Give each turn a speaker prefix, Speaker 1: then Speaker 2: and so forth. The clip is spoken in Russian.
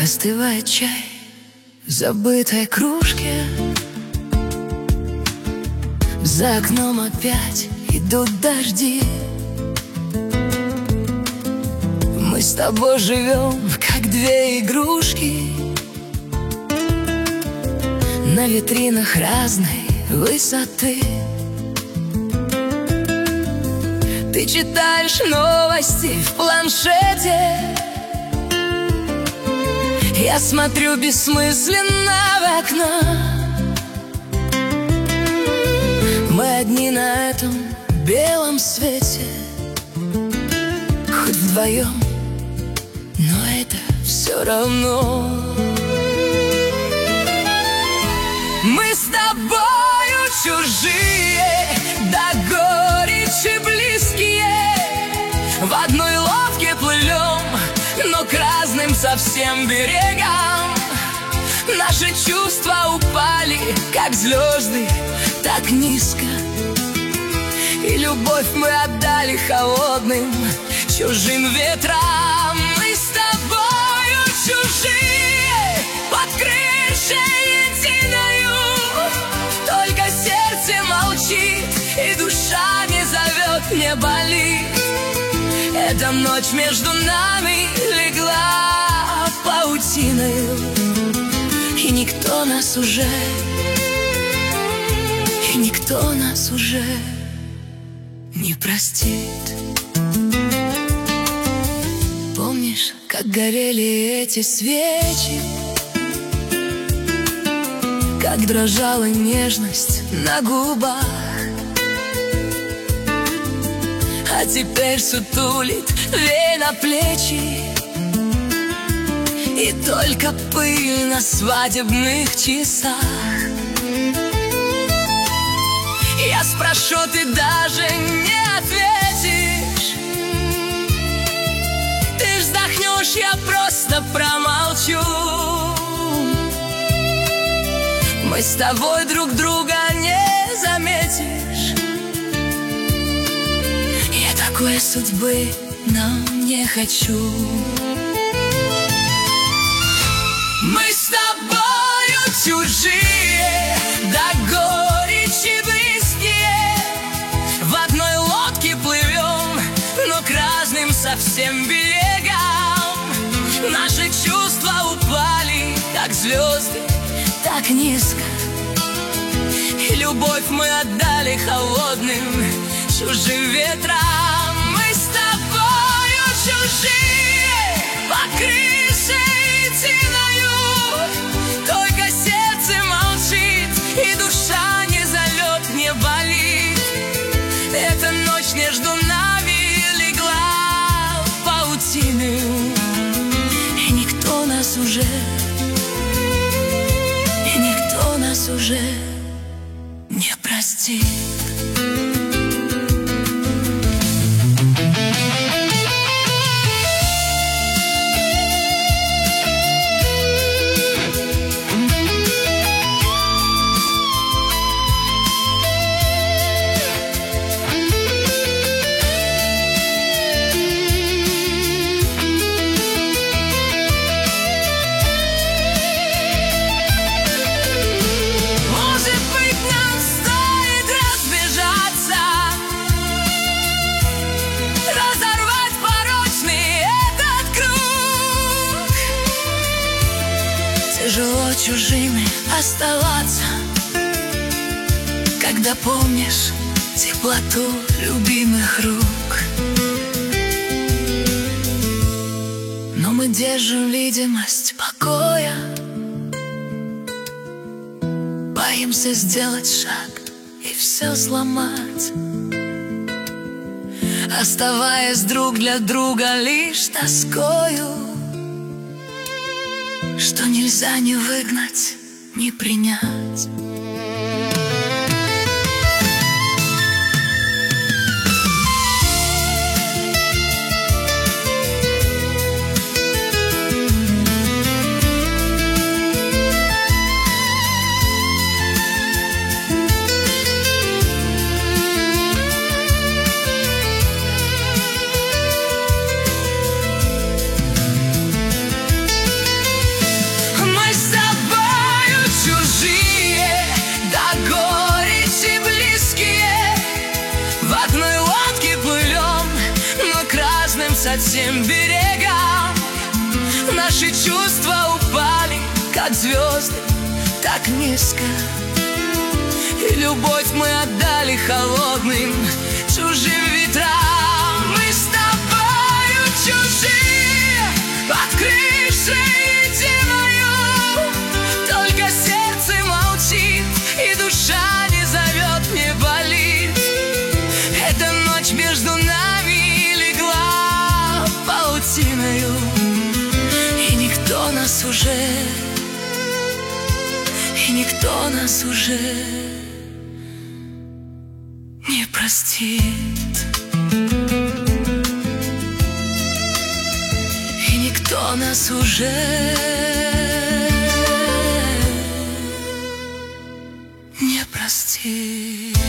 Speaker 1: остывает чай в забытой кружке. За окном опять идут дожди. Мы с тобой живем, как две игрушки, на витринах разной высоты. Ты читаешь новости в планшете, я смотрю бессмысленно в окно. Мы одни на этом белом свете, хоть вдвоем, но это все равно. Мы с тобою чужие, до горечи близкие. В одной лодке плывем, но к разным совсем берегам. Наши чувства упали, как звезды, так низко. И любовь мы отдали холодным, чужим ветрам. Мы с тобою чужие, под крышей единою. Только сердце молчит, и душа не зовет, не болит. Эта ночь между нами легла паутиною, и никто нас уже не простит. Помнишь, как горели эти свечи, как дрожала нежность на губах? А теперь сутулит вей на плечи, и только пыль на свадебных часах. Я спрошу, ты даже не ответишь. Ты вздохнешь, я просто промолчу. Мы с тобой друг друга не заметишь. Я такой судьбы нам не хочу. Мы с тобою чужие, до горечи близкие. В одной лодке плывем, но к разным совсем берегам. Наши чувства упали, как звезды, так низко. И любовь мы отдали холодным, чужим ветрам. Мы с тобою чужие, под крышей единою. Только сердце молчит, и душа не зовет, не болит. Эта ночь между нами легла паутиною, и никто нас уже не простит. Тяжело чужими оставаться, когда помнишь теплоту любимых рук. Но мы держим видимость покоя, боимся сделать шаг и все сломать, оставаясь друг для друга лишь тоскою, что нельзя ни выгнать, ни принять. высоте берега. Наши чувства упали, как звезды, так низко. И любовь мы отдали холодным, чужим ветрам. Мы с тобою чужие, под крышей зимою. Только сердце молчит, и душа не зовет, не болит. Эта ночь между нами легла паутиною, и никто нас уже не простит. И никто нас уже не простит.